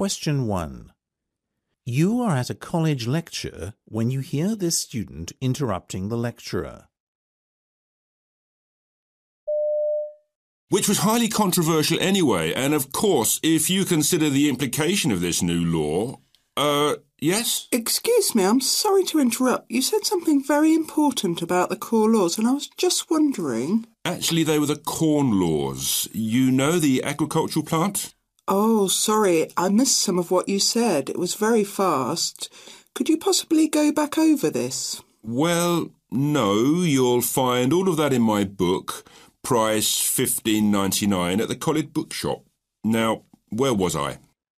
Question 1. You are at a college lecture when you hear this student interrupting the lecturer. Which was highly controversial anyway, and of course, if you consider the implication of this new law, yes? Excuse me, I'm sorry to interrupt. You said something very important about the core laws, and I was just wondering... Actually, they were the corn laws. You know the agricultural plant? Oh, sorry, I missed some of what you said. It was very fast. Could you possibly go back over this? Well, no, you'll find all of that in my book, price $15.99 at the college bookshop. Now, where was I?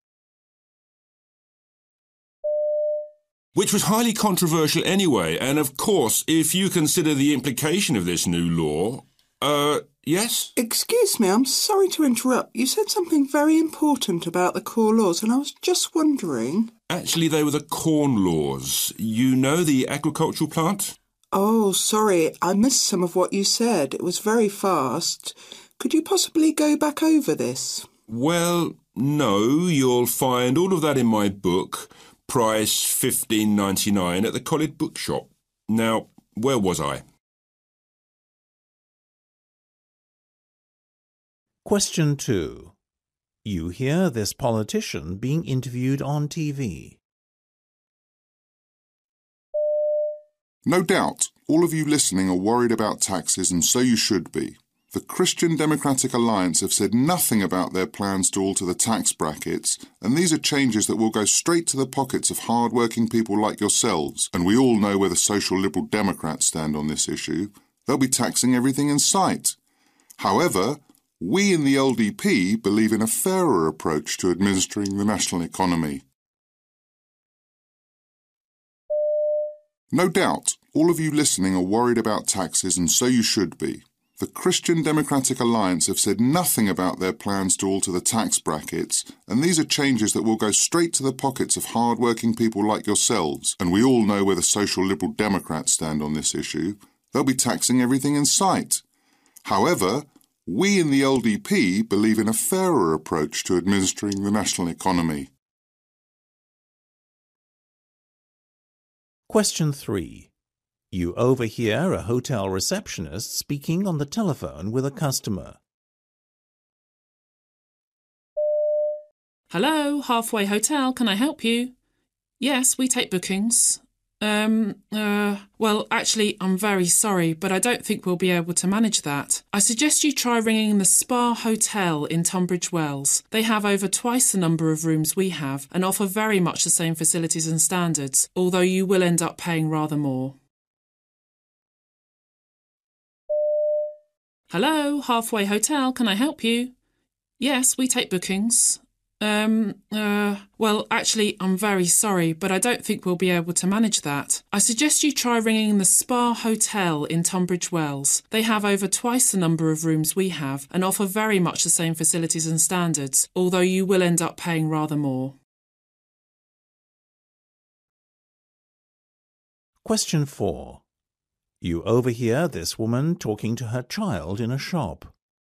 Which was highly controversial anyway, and of course, if you consider the implication of this new law, yes? Excuse me, I'm sorry to interrupt. You said something very important about the core laws, and I was just wondering... Actually, they were the corn laws. You know the agricultural plant? Oh, sorry, I missed some of what you said. It was very fast. Could you possibly go back over this? Well, no, you'll find all of that in my book, price $15.99 at the college bookshop. Now, where was I? Question 2. You hear this politician being interviewed on TV. No doubt, all of you listening are worried about taxes, and so you should be. The Christian Democratic Alliance have said nothing about their plans to alter the tax brackets, and these are changes that will go straight to the pockets of hard-working people like yourselves, and we all know where the Social Liberal Democrats stand on this issue. They'll be taxing everything in sight. However, we in the LDP believe in a fairer approach to administering the national economy. No doubt, all of you listening are worried about taxes, and so you should be. The Christian Democratic Alliance have said nothing about their plans to alter the tax brackets, and these are changes that will go straight to the pockets of hard-working people like yourselves, and we all know where the Social Liberal Democrats stand on this issue. They'll be taxing everything in sight. However, we in the LDP believe in a fairer approach to administering the national economy. Question 3. You overhear a hotel receptionist speaking on the telephone with a customer. Hello, Halfway Hotel, can I help you? Yes, we take bookings. Well, actually, I'm very sorry, but I don't think we'll be able to manage that. I suggest you try ringing the Spa Hotel in Tunbridge Wells. They have over twice the number of rooms we have and offer very much the same facilities and standards, although you will end up paying rather more. Hello, Halfway Hotel, can I help you? Yes, we take bookings. Well, actually, I'm very sorry, but I don't think we'll be able to manage that. I suggest you try ringing the Spa Hotel in Tunbridge Wells. They have over twice the number of rooms we have and offer very much the same facilities and standards, although you will end up paying rather more. Question 4. You overhear this woman talking to her child in a shop.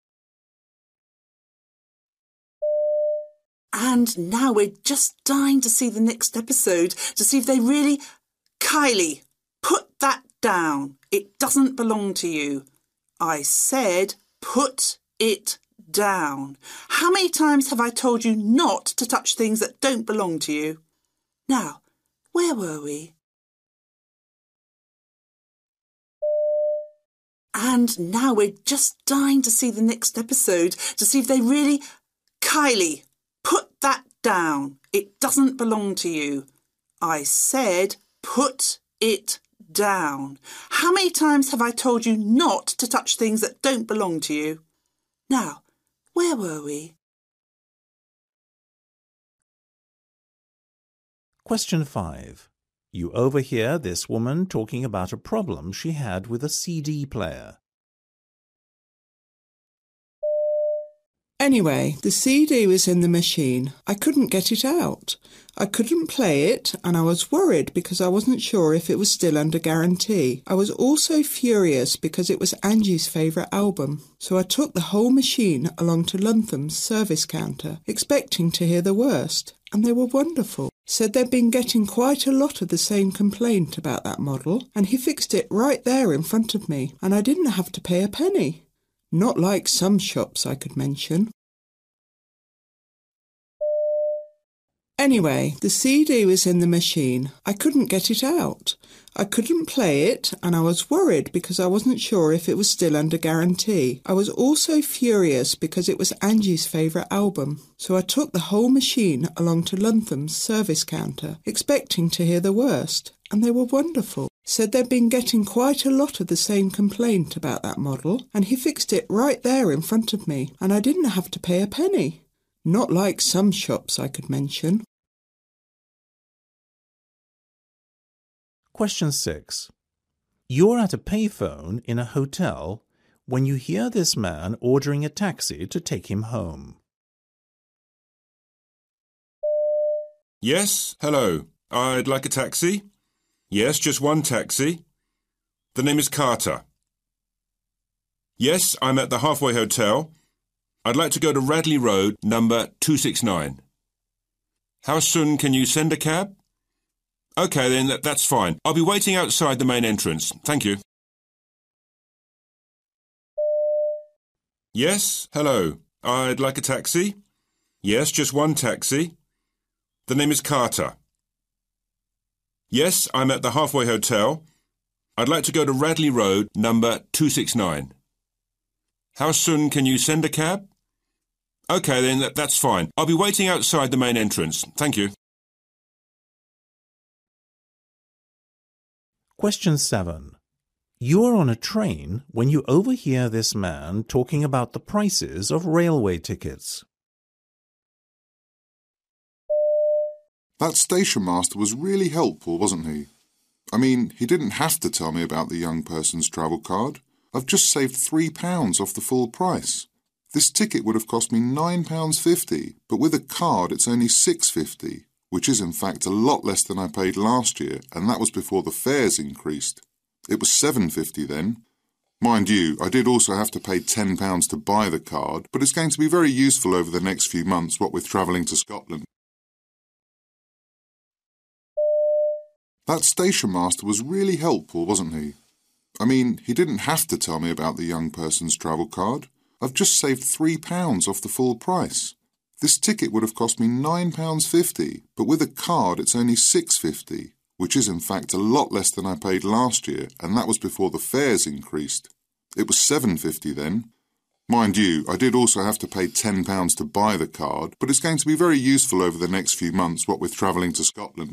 And now we're just dying to see the next episode, to see if they really... Kylie, put that down. It doesn't belong to you. I said put it down. How many times have I told you not to touch things that don't belong to you? Now, where were we? And now we're just dying to see the next episode, to see if they really... Kylie, put that down. It doesn't belong to you. I said put it down. How many times have I told you not to touch things that don't belong to you? Now, where were we? Question 5. You overhear this woman talking about a problem she had with a CD player. Anyway, the CD was in the machine. I couldn't get it out. I couldn't play it, and I was worried because I wasn't sure if it was still under guarantee. I was also furious because it was Angie's favourite album. So I took the whole machine along to Luntham's service counter, expecting to hear the worst, and they were wonderful. Said they'd been getting quite a lot of the same complaint about that model, and he fixed it right there in front of me, and I didn't have to pay a penny. Not like some shops I could mention. Anyway, the CD was in the machine. I couldn't get it out. I couldn't play it, and I was worried because I wasn't sure if it was still under guarantee. I was also furious because it was Angie's favourite album. So I took the whole machine along to Luntham's service counter, expecting to hear the worst, and they were wonderful. Said they'd been getting quite a lot of the same complaint about that model, and he fixed it right there in front of me, and I didn't have to pay a penny. Not like some shops I could mention. Question 6. You're at a payphone in a hotel when you hear this man ordering a taxi to take him home. Yes, hello. I'd like a taxi. Yes, just one taxi. The name is Carter. Yes, I'm at the Halfway Hotel. I'd like to go to Radley Road, number 269. How soon can you send a cab? OK, then, that's fine. I'll be waiting outside the main entrance. Thank you. Yes, hello. I'd like a taxi. Yes, just one taxi. The name is Carter. Yes, I'm at the Halfway Hotel. I'd like to go to Radley Road, number 269. How soon can you send a cab? OK, then, that's fine. I'll be waiting outside the main entrance. Thank you. Question 7. You're on a train when you overhear this man talking about the prices of railway tickets. That station master was really helpful, wasn't he? I mean, he didn't have to tell me about the young person's travel card. I've just saved £3 off the full price. This ticket would have cost me £9.50, but with a card it's only £6.50, which is in fact a lot less than I paid last year, and that was before the fares increased. It was £7.50 then. Mind you, I did also have to pay £10 to buy the card, but it's going to be very useful over the next few months, what with travelling to Scotland. That station master was really helpful, wasn't he? I mean, he didn't have to tell me about the young person's travel card. I've just saved £3 off the full price. This ticket would have cost me £9.50, but with a card it's only £6.50, which is in fact a lot less than I paid last year, and that was before the fares increased. It was £7.50 then. Mind you, I did also have to pay £10 to buy the card, but it's going to be very useful over the next few months, what with travelling to Scotland.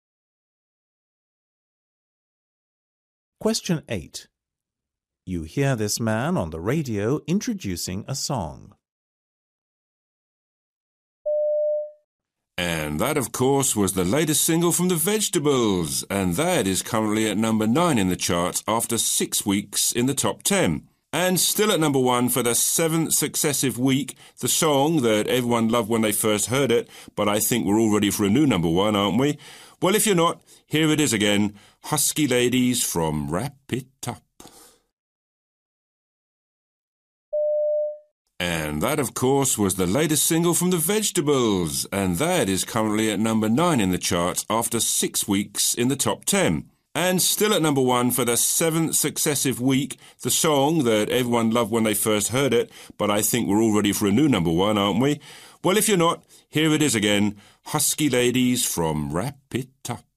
Question 8. You hear this man on the radio introducing a song. And that, of course, was the latest single from The Vegetables, and that is currently at number 9 in the charts after 6 weeks in the top 10. And still at number 1 for the 7th successive week, the song that everyone loved when they first heard it, but I think we're all ready for a new number 1, aren't we? Well, if you're not, here it is again, Husky Ladies from Wrap It Up. And that, of course, was the latest single from The Vegetables, and that is currently at number 9 in the charts after 6 weeks in the top 10. And still at number 1 for the 7th successive week, the song that everyone loved when they first heard it, but I think we're all ready for a new number 1, aren't we? Well, if you're not, here it is again, Husky Ladies from Wrap It Up.